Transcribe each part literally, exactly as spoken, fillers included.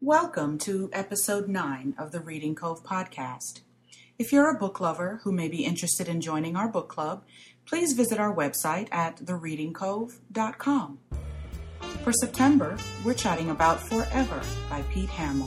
Welcome to episode nine of the Reading Cove podcast. If you're a book lover who may be interested in joining our book club, please visit our website at the reading cove dot com. For September, we're chatting about Forever by Pete Hamill.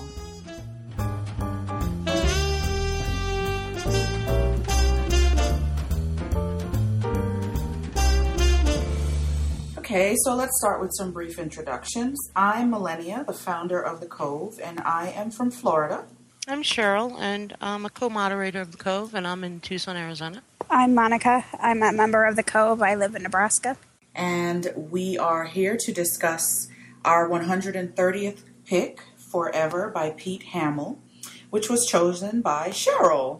Okay, so let's start with some brief introductions. I'm Millennia, the founder of The Cove, and I am from Florida. I'm Cheryl, and I'm a co-moderator of The Cove, and I'm in Tucson, Arizona. I'm Monica. I'm a member of The Cove. I live in Nebraska. And we are here to discuss our one hundred thirtieth pick, Forever by Pete Hamill, which was chosen by Cheryl.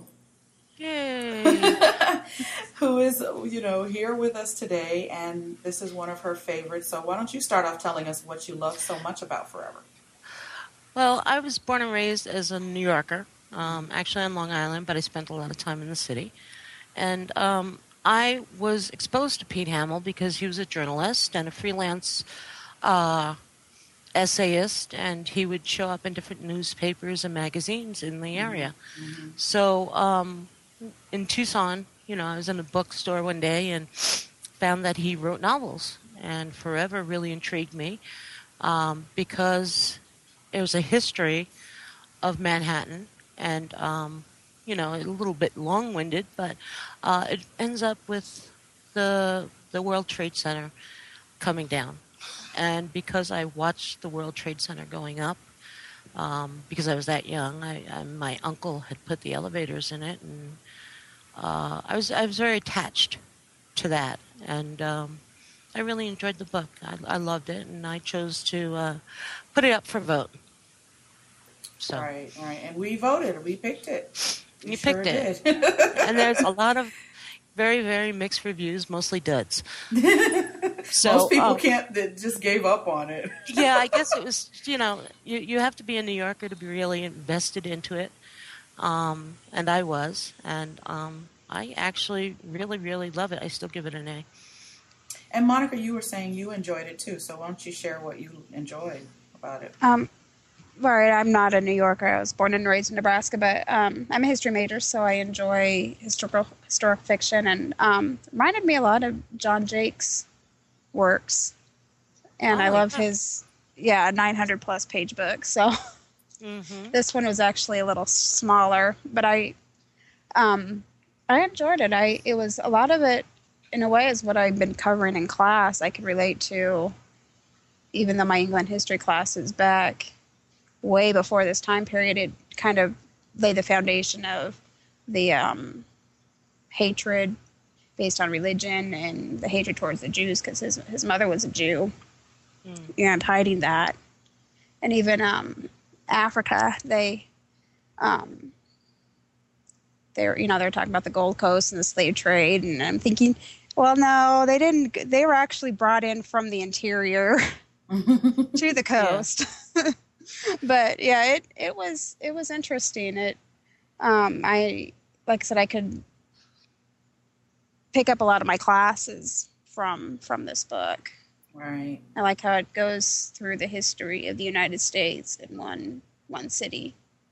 Yay! Who is, you know, here with us today, and this is one of her favorites. So why don't you start off telling us what you love so much about Forever? Well, I was born and raised as a New Yorker, um, actually on Long Island, but I spent a lot of time in the city. And um, I was exposed to Pete Hamill because he was a journalist and a freelance uh, essayist, and he would show up in different newspapers and magazines in the area. Mm-hmm. So um, in Tucson, you know, I was in a bookstore one day and found that he wrote novels, and Forever really intrigued me um, because it was a history of Manhattan, and, um, you know, a little bit long-winded, but uh, it ends up with the the World Trade Center coming down. And because I watched the World Trade Center going up, um, because I was that young, I, I, my uncle had put the elevators in it, and uh, I was I was very attached to that, and um, I really enjoyed the book. I, I loved it, and I chose to uh, put it up for vote. So. Right, right, and we voted. We picked it. We you sure picked it, did. And there's a lot of very, very mixed reviews, mostly duds. So, most people um, can't. That just gave up on it. Yeah, I guess it was. You know, you you have to be a New Yorker to be really invested into it, um, and I was, and um, I actually really, really love it. I still give it an A. And Monica, you were saying you enjoyed it too, so why don't you share what you enjoyed about it? Um, all right, I'm not a New Yorker. I was born and raised in Nebraska, but um, I'm a history major, so I enjoy historical historic fiction, and um, reminded me a lot of John Jake's works, and oh, I love yeah. his yeah nine hundred plus page book. So Mm-hmm. this one was actually a little smaller, but I um, I enjoyed it. I it was a lot of it in a way is what I've been covering in class. I could relate to, even though my England history class is back way before this time period. It kind of laid the foundation of the um, hatred based on religion and the hatred towards the Jews, because his his mother was a Jew, mm. and hiding that. And even um, Africa, they um, they're you know they're talking about the Gold Coast and the slave trade, and I'm thinking, well, no, they didn't. They were actually brought in from the interior to the coast. Yeah. But yeah, it, it was it was interesting. It um, I like I said, I could pick up a lot of my classes from from this book. Right. I like how it goes through the history of the United States in one one city.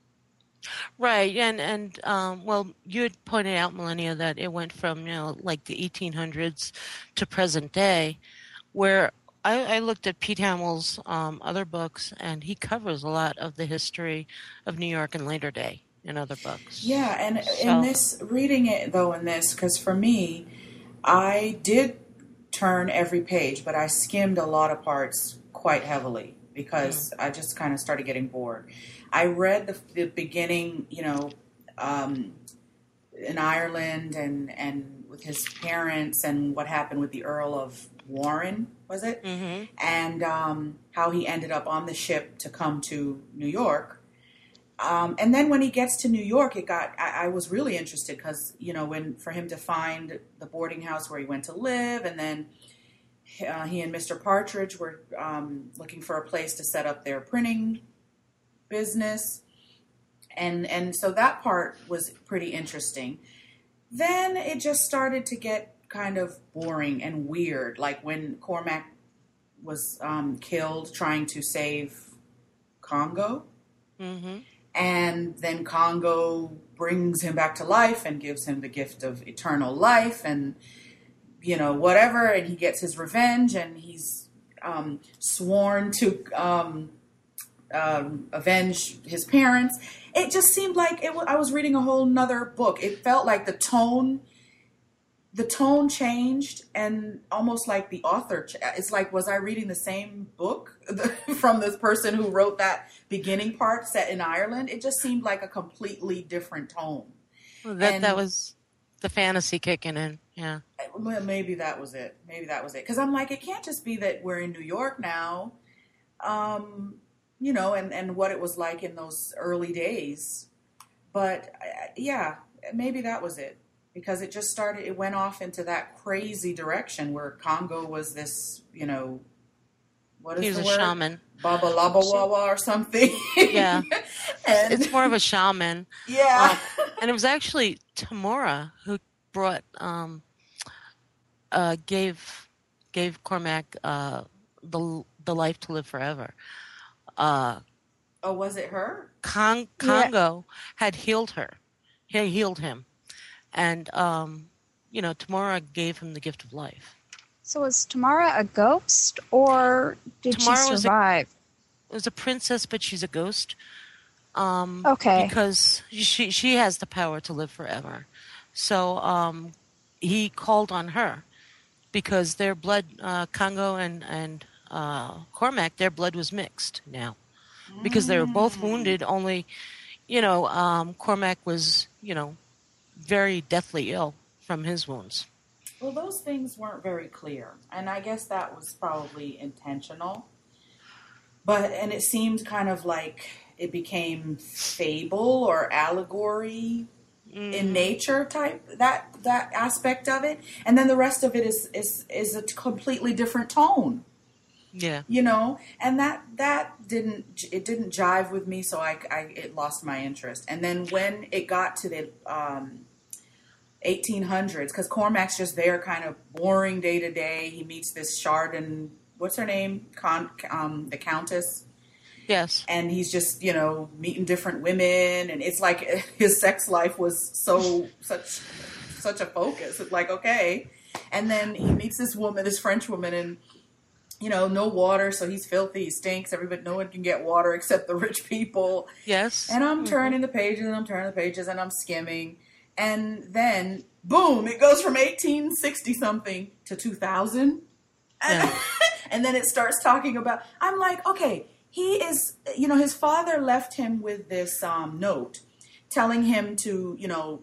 Right, and and um, well, you had pointed out, Millennia, that it went from you know like the eighteen hundreds to present day, where I, I looked at Pete Hamill's um, other books, and he covers a lot of the history of New York in later day in other books. Yeah, and so. in this, reading it, though, in this, because for me, I did turn every page, but I skimmed a lot of parts quite heavily because mm. I just kind of started getting bored. I read the, the beginning, you know, um, in Ireland and, and with his parents and what happened with the Earl of Warren, was it? Mm-hmm. And um, how he ended up on the ship to come to New York. Um, and then when he gets to New York, it got, I, I was really interested because, you know, when for him to find the boarding house where he went to live, and then uh, he and Mister Partridge were um, looking for a place to set up their printing business. And, and so that part was pretty interesting. Then it just started to get kind of boring and weird, like when Cormac was um, killed trying to save Congo. Mm-hmm. And then Congo brings him back to life and gives him the gift of eternal life and, you know, whatever. And he gets his revenge and he's um, sworn to um, um, avenge his parents. It just seemed like it w- I was reading a whole nother book. It felt like the tone, the tone changed and almost like the author. Ch- it's like, was I reading the same book from this person who wrote that beginning part set in Ireland? It just seemed like a completely different tone. Well, that And- that was the fantasy kicking in. Yeah. Well, maybe that was it. Maybe that was it. Because I'm like, it can't just be that we're in New York now, um, you know, and, and what it was like in those early days. But uh, yeah, maybe that was it. Because it just started, it went off into that crazy direction where Congo was this, you know, what is He was the a word? shaman. Baba Laba Wawa or something. Yeah. and, It's more of a shaman. yeah. Um, and it was actually Tamora who brought, um, uh, gave, gave Cormac uh, the the life to live forever. Uh, Oh, was it her? Con- Yeah. Congo had healed her. He healed him. And, um, you know, Tamora gave him the gift of life. So was Tamara a ghost, or did Tamara she was a- survive? It was a princess, but she's a ghost. Um, Okay. Because she she has the power to live forever. So um, he called on her because their blood, uh, Congo and and uh, Cormac, their blood was mixed now because they were both wounded. Only, you know, um, Cormac was, you know, very deathly ill from his wounds. Well, those things weren't very clear, and I guess that was probably intentional. But, and it seemed kind of like it became fable or allegory in nature type, that that aspect of it. And then the rest of it is is, is a completely different tone, Yeah. you know? And that that didn't, it didn't jive with me, so I, I it lost my interest. And then when it got to the um, eighteen hundreds, because Cormac's just there kind of boring day to day. He meets this Chardon, what's her name? Con, um, the Countess. Yes. And he's just, you know, meeting different women. And it's like his sex life was so, such, such a focus. It's like, okay. And then he meets this woman, this French woman, and, you know, no water. So he's filthy. He stinks. Everybody, no one can get water except the rich people. Yes. And I'm turning the pages and I'm turning the pages and I'm skimming. And then, boom, it goes from eighteen sixty something to two thousand. And, Yeah. and then it starts talking about, I'm like, okay, he is, you know, his father left him with this um, note telling him to, you know,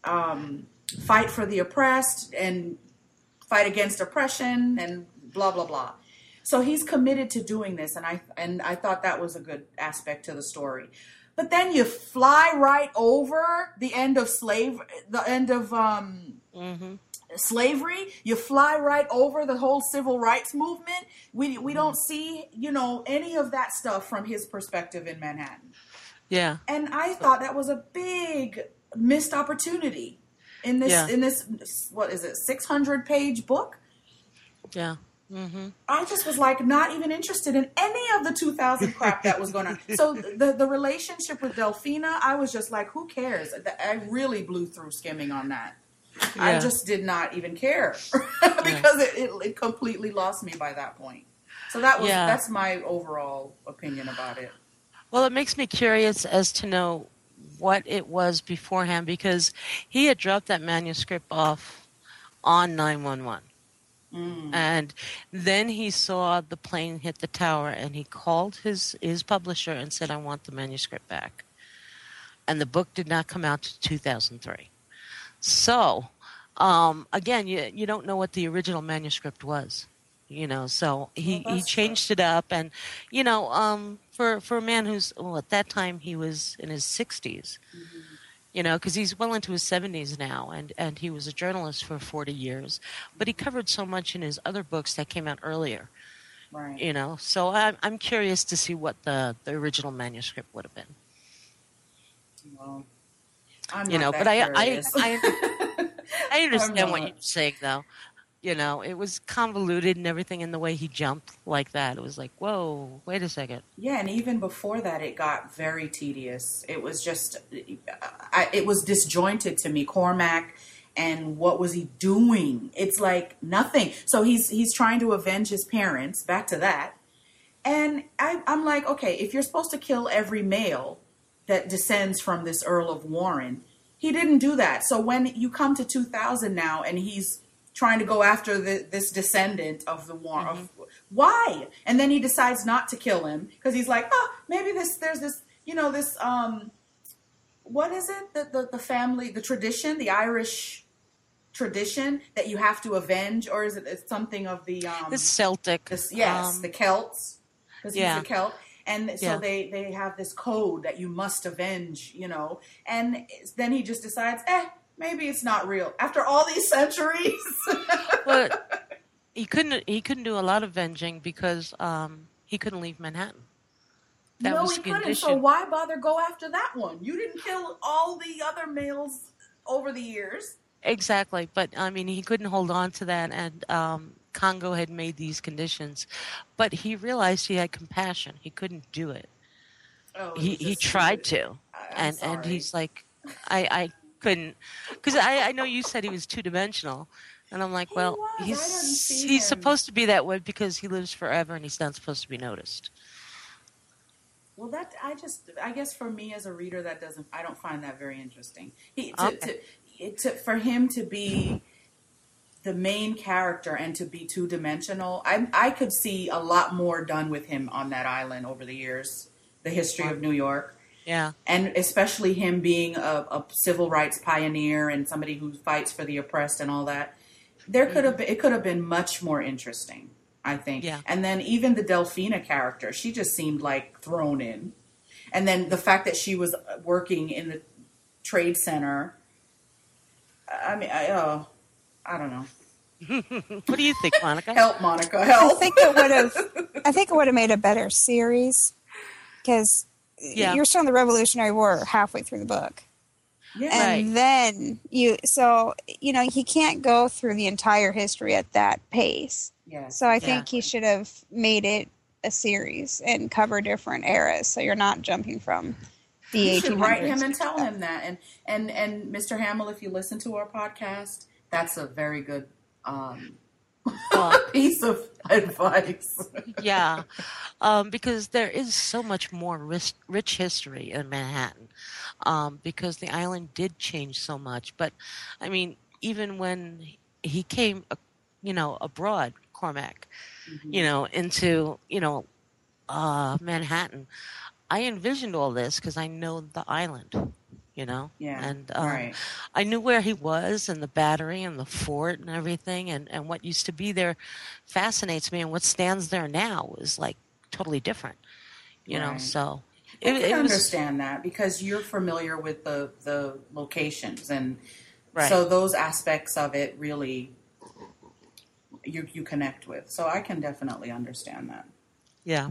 um, fight for the oppressed and fight against oppression and blah, blah, blah. So he's committed to doing this. And I, and I thought that was a good aspect to the story. But then you fly right over the end of slave, the end of um, Mm-hmm. slavery. You fly right over the whole civil rights movement. We we don't see, you know, any of that stuff from his perspective in Manhattan. Yeah. And I thought that was a big missed opportunity in this Yeah. in this what is it six hundred page book. Yeah. Mm-hmm. I just was like not even interested in any of the two thousand crap that was going on. So the the relationship with Delphina, I was just like, who cares? I really blew through skimming on that. I Yeah. just did not even care because it, it, it completely lost me by that point. So that was Yeah. that's my overall opinion about it. Well, it makes me curious as to know what it was beforehand because he had dropped that manuscript off on nine one one. Mm. And then he saw the plane hit the tower and he called his, his publisher and said, I want the manuscript back. And the book did not come out to two thousand three. So, um, again, you, you don't know what the original manuscript was. You know, so he, Well, he that's changed it up. And, you know, um, for, for a man who's, well, at that time he was in his sixties, Mm-hmm. you know, because he's well into his seventies now, and, and he was a journalist for forty years. But he covered so much in his other books that came out earlier, Right. you know. So I'm, I'm curious to see what the, the original manuscript would have been. Well, I'm You not know, that but I- I- curious. I- I understand I'm what not. you're saying, though. You know, it was convoluted and everything in the way he jumped like that. It was like, whoa, wait a second. Yeah, and even before that, it got very tedious. It was just, I, it was disjointed to me. Cormac, and what was he doing? It's like nothing. So he's he's trying to avenge his parents. Back to that, and I, I'm like, okay, if you're supposed to kill every male that descends from this Earl of Warren, he didn't do that. So when you come to two thousand now, and he's trying to go after the, this descendant of the war. Mm-hmm. Of, why? And then he decides not to kill him because he's like, oh, maybe this, there's this, you know, this, um, what is it? The, the, the family, the tradition, the Irish tradition that you have to avenge, or is it it's something of the, um, the Celtic, this, yes, um, the Celts, because yeah. he's a Celt. And so yeah. they, they have this code that you must avenge, you know, and then he just decides, eh, maybe it's not real after all these centuries. Well, he couldn't. He couldn't do a lot of avenging because um, he couldn't leave Manhattan. That no, was he the couldn't. condition. So why bother go after that one? You didn't kill all the other males over the years. Exactly, but I mean, he couldn't hold on to that, and um, Congo had made these conditions, but he realized he had compassion. He couldn't do it. Oh, he he tried to, I'm and sorry. and he's like, I I. couldn't, because I, I know you said he was two-dimensional, and I'm like, he was. well, he's he's him. supposed to be that way because he lives forever and he's not supposed to be noticed. Well, that I just, I guess for me as a reader, that doesn't, I don't find that very interesting. He to, Okay. to, to for him to be the main character and to be two-dimensional, I I could see a lot more done with him on that island over the years, the history of New York. Yeah. And especially him being a, a civil rights pioneer and somebody who fights for the oppressed and all that. There could have been, it could have been much more interesting, I think. Yeah. And then even the Delphina character, she just seemed like thrown in. And then the fact that she was working in the trade center, I mean, I, oh, I don't know. What do you think, Monica? Help, Monica, help. I think it would have. I think it would have made a better series because Yeah. you're still in the Revolutionary War halfway through the book. Yeah. And Right. then you, so, you know, he can't go through the entire history at that pace. Yes. So I think Yeah. he should have made it a series and cover different eras. So you're not jumping from the You eighteen should hundreds. write him and tell him that. And, and, and Mister Hamill, if you listen to our podcast, that's a very good um, Well, piece of advice. yeah, um, because there is so much more rich, rich history in Manhattan, um, because the island did change so much. But I mean, even when he came, uh, you know, abroad, Cormac, Mm-hmm. you know, into you know uh, Manhattan, I envisioned all this because I know the island. You know, Yeah, and um, right. I knew where he was and the battery and the fort and everything, and, and what used to be there fascinates me, and what stands there now is like totally different, you know. Right. So I it, can it was understand that because you're familiar with the, the locations, and right. so those aspects of it really you you connect with. So I can definitely understand that. Yeah,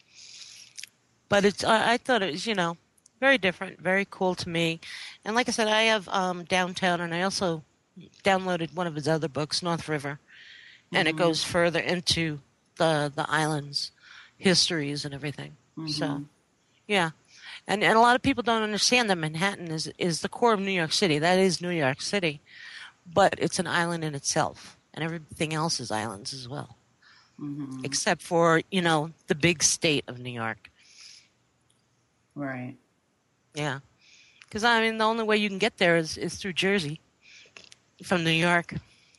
but it's I, I thought it was you know very different, very cool to me, and like I said, I have um, Downtown, and I also downloaded one of his other books, North River, and Mm-hmm. it goes further into the the island's histories and everything. Mm-hmm. So, yeah, and and a lot of people don't understand that Manhattan is is the core of New York City. That is New York City, but it's an island in itself, and everything else is islands as well, Mm-hmm. except for you know the big state of New York. Right. Yeah, because I mean the only way you can get there is is through Jersey from New York.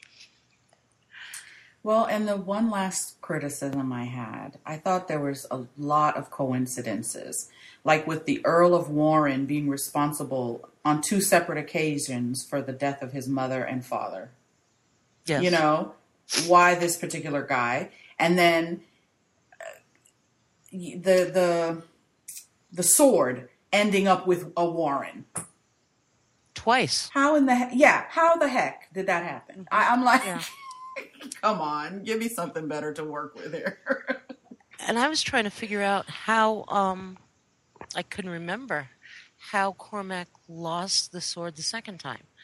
Well, and the one last criticism I had, I thought there was a lot of coincidences, like with the Earl of Warren being responsible on two separate occasions for the death of his mother and father. Yes. You know, why this particular guy? And then uh, the the the sword ending up with a Warren. Twice. How in the he- yeah? How the heck did that happen? I, I'm like, Yeah. come on, give me something better to work with here. And I was trying to figure out how um, I couldn't remember how Cormac lost the sword the second time.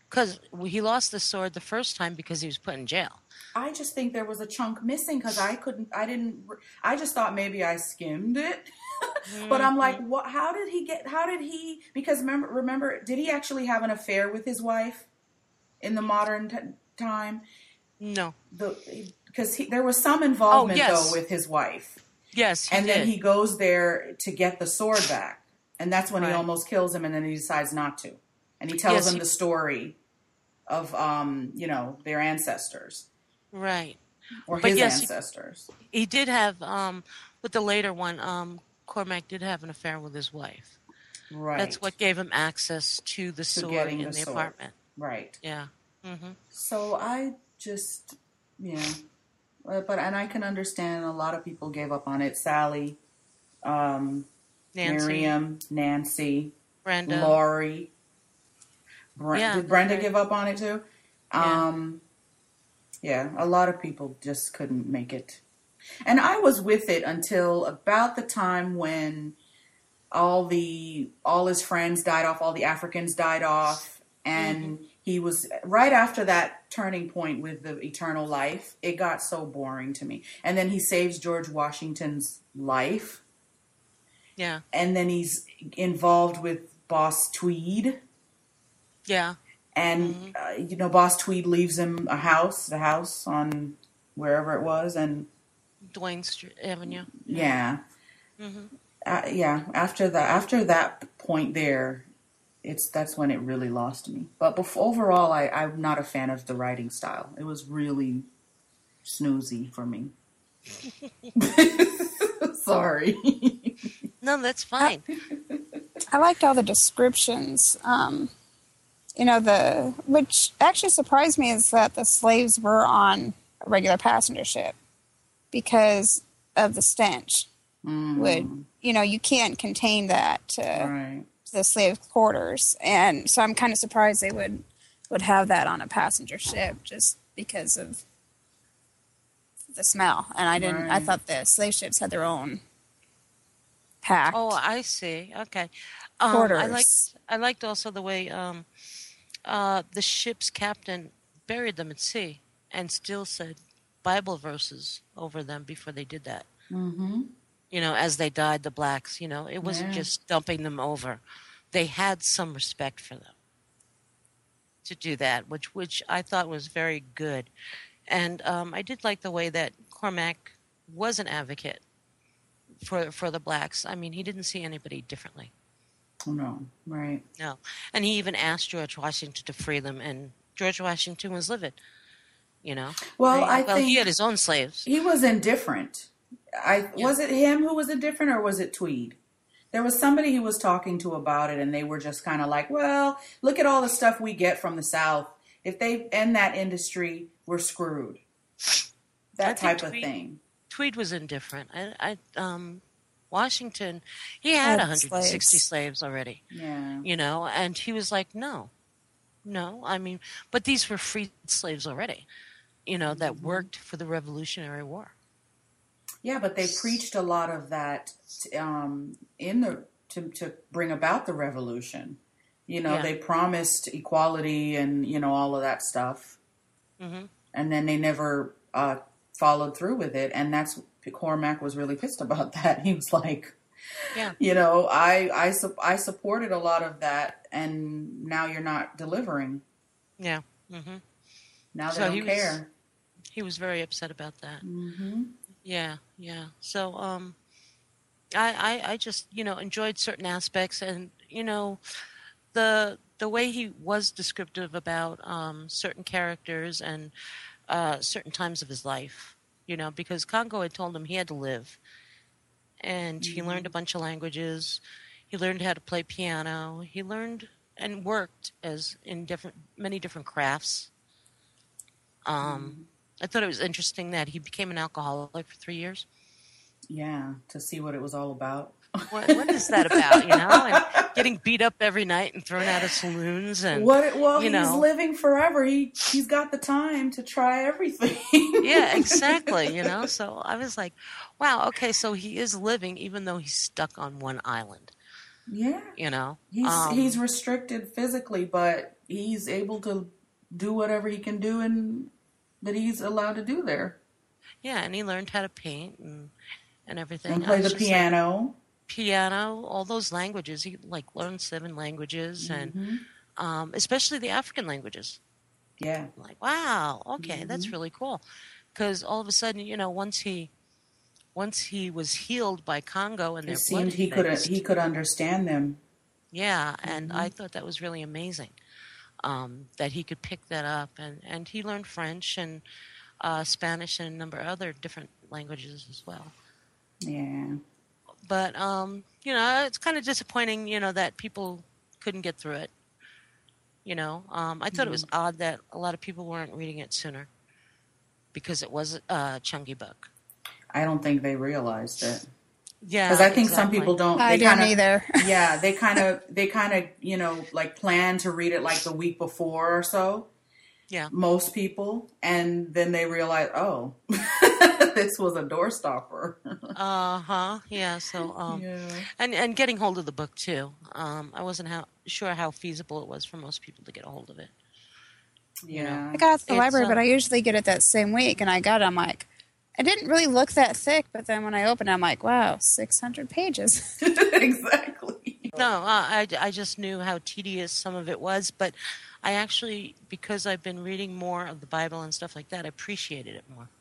because he lost the sword the first time because he was put in jail. I just think there was a chunk missing because I couldn't, I didn't, I just thought maybe I skimmed it. But I'm like, what, how did he get, how did he, because remember, remember, did he actually have an affair with his wife in the modern t- time? No. The Because he, there was some involvement, oh, yes. though, with his wife. Yes, he And did. then he goes there to get the sword back. And that's when right. he almost kills him, and then he decides not to. And he tells yes, him he... the story of, um, you know, their ancestors. Right. Or but his yes, ancestors. He, he did have, um, with the later one, um, Cormac did have an affair with his wife. Right. That's what gave him access to the to sword in the, the sword. apartment. Right. Yeah. Mm-hmm. So I just, yeah. But, but, and I can understand a lot of people gave up on it. Sally, um, Nancy. Miriam, Nancy, Brenda. Laurie. Bre- yeah, did Brenda right. give up on it too? Yeah. Um, yeah, a lot of people just couldn't make it. And I was with it until about the time when all the all his friends died off, all the Africans died off, and mm-hmm. he was right after that turning point with the eternal life. It got so boring to me. And then he saves George Washington's life. Yeah. And then he's involved with Boss Tweed. Yeah. And, mm-hmm. uh, you know, Boss Tweed leaves him a house, the house on wherever it was. And Duane Street Avenue. Yeah. Mm-hmm. Uh, yeah. After that, after that point there, it's, that's when it really lost me. But before, overall, I, I'm not a fan of the writing style. It was really snoozy for me. Sorry. No, that's fine. I, I liked all the descriptions. Um, you know, the which actually surprised me is that the slaves were on a regular passenger ship because of the stench. Mm. Would you know you can't contain that to Right. the slave quarters, and so I'm kind of surprised they would would have that on a passenger ship just because of the smell. And I didn't. I Right. thought the slave ships had their own packed Oh, I see. Okay. Um, quarters. I liked. I liked also the way um, uh, the ship's captain buried them at sea and still said Bible verses over them before they did that. Mm-hmm. You know, as they died, the blacks. You know, it wasn't Yeah. just dumping them over. They had some respect for them to do that, which which I thought was very good. And um, I did like the way that Cormac was an advocate for for the blacks. I mean, he didn't see anybody differently. Oh, no. Right. No. And he even asked George Washington to free them, and George Washington was livid, you know. Well, Right? I well, think he had his own slaves. he was indifferent. I Yeah. Was it him who was indifferent, or was it Tweed? There was somebody he was talking to about it, and they were just kind of like, well, look at all the stuff we get from the South. If they end that industry, we're screwed. That I think type of Tweed- thing. Tweed was indifferent. I, I um, Washington, he had Had one hundred sixty slaves. slaves already, Yeah. you know, and he was like, no, no. I mean, but these were freed slaves already, you know, that Mm-hmm. worked for the Revolutionary War. Yeah, but they preached a lot of that um, in the to to bring about the revolution. You know, Yeah. they promised equality and you know all of that stuff, hmm and then they never uh, followed through with it. And that's Cormac was really pissed about that. He was like, Yeah. you know, I I su- I supported a lot of that, and now you're not delivering. Yeah. hmm Now they So he don't was- care. He was very upset about that. Mm-hmm. Yeah, yeah. So, um, I, I, I just, you know, enjoyed certain aspects, and you know, the the way he was descriptive about um, certain characters and uh, certain times of his life. You know, because Congo had told him he had to live, and he learned a bunch of languages. He learned how to play piano. He learned and worked as in different many different crafts. Um, I thought it was interesting that he became an alcoholic for three years. Yeah, to see what it was all about. What, what is that about, you know? And getting beat up every night and thrown out of saloons, and What? Well, you he's know. living forever. He he's got the time to try everything. yeah, exactly. You know, so I was like, wow, okay, so he is living even though he's stuck on one island. Yeah. You know, He's um, he's restricted physically, but he's able to do whatever he can do and that he's allowed to do there. yeah, and he learned how to paint and and And everything. I play was the just like piano. piano, all those languages. He like learned seven languages, and Hmm. um, especially the African languages. Yeah. I'm like, wow, okay, Hmm. that's really cool. Because all of a sudden, you know, once he once he was healed by Congo and It their blood seemed he could he mixed, could understand them. yeah, and Hmm. I thought that was really amazing. Um, that he could pick that up, and, and he learned French and uh, Spanish and a number of other different languages as well. Yeah. But um, you know, it's kind of disappointing, you know, that people couldn't get through it. You know, um, I thought it was odd that a lot of people weren't reading it sooner because it was a chunky book. I don't think they realized it. Yeah, Because I think exactly. some people don't. I They didn't kind of, either. yeah, they kind of, they kind of, you know, like plan to read it like the week before or so. Yeah. Most people, and then they realize, oh, this was a doorstopper. Uh huh. Yeah. So, um, Yeah. and and getting hold of the book too. Um, I wasn't how, sure how feasible it was for most people to get a hold of it. You know, Yeah. I got it at the It's, library, uh, but I usually get it that same week, and I got it. I'm like, it didn't really look that thick, but then when I opened it, I'm like, wow, six hundred pages. Exactly. No, uh, I, I just knew how tedious some of it was, but I actually, because I've been reading more of the Bible and stuff like that, I appreciated it more.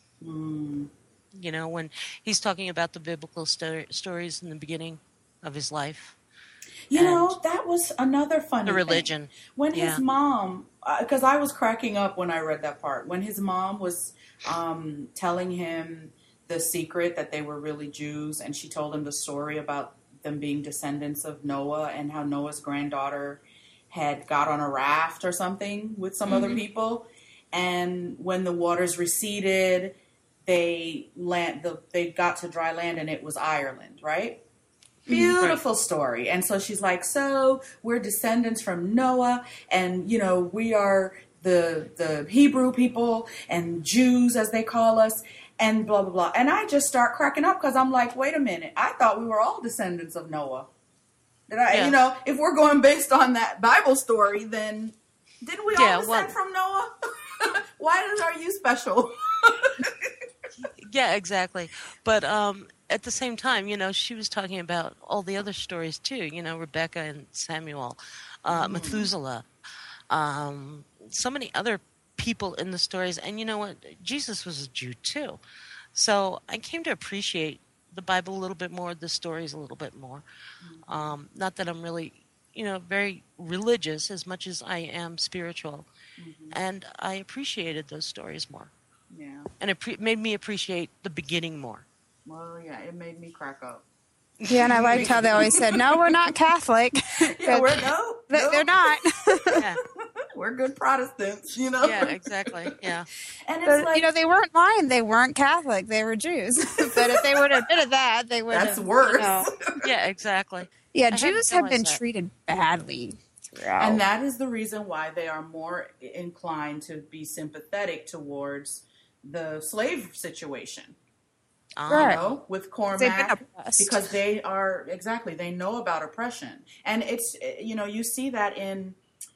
Mm. You know, when he's talking about the biblical sto- stories in the beginning of his life, You And know, that was another funny the thing. religion. When Yeah. his mom, because I was cracking up when I read that part, when his mom was um, telling him the secret that they were really Jews, and she told him the story about them being descendants of Noah and how Noah's granddaughter had got on a raft or something with some other people, and when the waters receded, they land the they got to dry land, and it was Ireland, right? Beautiful story. And so she's like, so we're descendants from Noah, and you know, we are the the Hebrew people and Jews as they call us, and blah blah blah. And I just start cracking up because I'm like, wait a minute, I thought we were all descendants of Noah. Did I Yeah. you know, if we're going based on that Bible story, then didn't we Yeah, all descend what- from Noah? Why are you special? Yeah, exactly. But um, at the same time, you know, she was talking about all the other stories too. You know, Rebecca and Samuel, uh, Methuselah, um, so many other people in the stories. And you know what? Jesus was a Jew too. So I came to appreciate the Bible a little bit more, the stories a little bit more. Um, not that I'm really, you know, very religious as much as I am spiritual. And I appreciated those stories more. Yeah. And it pre- made me appreciate the beginning more. Well, yeah, it made me crack up. Yeah, and I liked how they always said, no, we're not Catholic. Yeah, we're no, They- no. They're not. Yeah, We're good Protestants, you know. yeah, exactly. Yeah, And it's But, like you know, they weren't lying. They weren't Catholic. They were Jews. But if they would have admitted that, they would have. that's worse. You know. yeah, exactly. Yeah, hadn't Jews have been realized that. treated badly throughout. And that is the reason why they are more inclined to be sympathetic towards the slave situation. Um, Right. You know, with They've been Cormac, oppressed. because they are exactly they know about oppression, and it's you know you see that in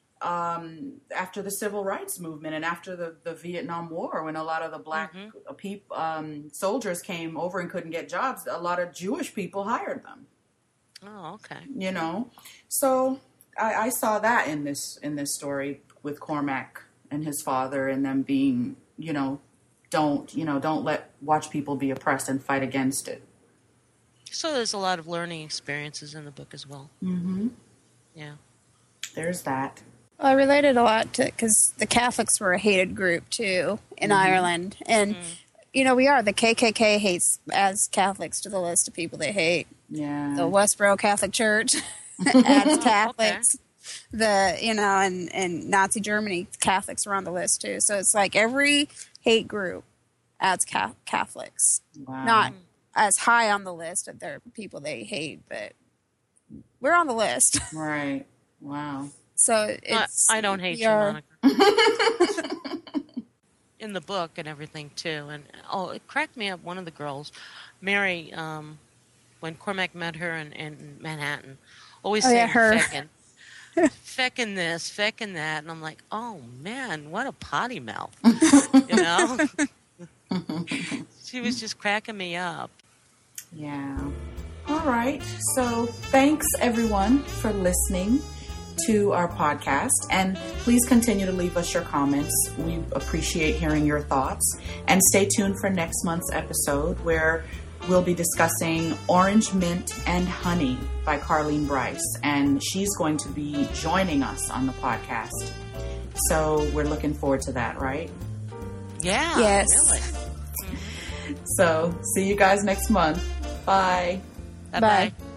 um, after the civil rights movement and after the, the Vietnam War, when a lot of the black Mhm. peop, um, soldiers came over and couldn't get jobs, a lot of Jewish people hired them. Oh, okay. You know, so I, I saw that in this in this story with Cormac and his father, and them being, you know, don't you know don't let watch people be oppressed and fight against it. So there's a lot of learning experiences in the book as well. Mm-hmm. Yeah. There's that. Well, I related a lot to because the Catholics were a hated group too in Ireland, and you know we are. The K K K hates adds Catholics to the list of people they hate. Yeah. The Westboro Catholic Church adds Catholics. The you know, and and Nazi Germany Catholics were on the list too. So it's like every hate group adds ca- Catholics. Wow. Not as high on the list of their people they hate, but we're on the list. Right. Wow. So it's I, I don't hate we you, are- Monica. In the book and everything too, and oh, it cracked me up. One of the girls, Mary, um, when Cormac met her in, in Manhattan, always Oh, saying yeah, her. feckin'. Feckin' this, feckin' that. And I'm like, oh, man, what a potty mouth. You know? She was just cracking me up. Yeah. All right. So thanks, everyone, for listening to our podcast. And please continue to leave us your comments. We appreciate hearing your thoughts. And stay tuned for next month's episode, where we'll be discussing Orange Mint and Honey by Carlene Bryce. And she's going to be joining us on the podcast. So we're looking forward to that, right? Yeah. Yes. Really. So see you guys next month. Bye. Bye-bye. Bye.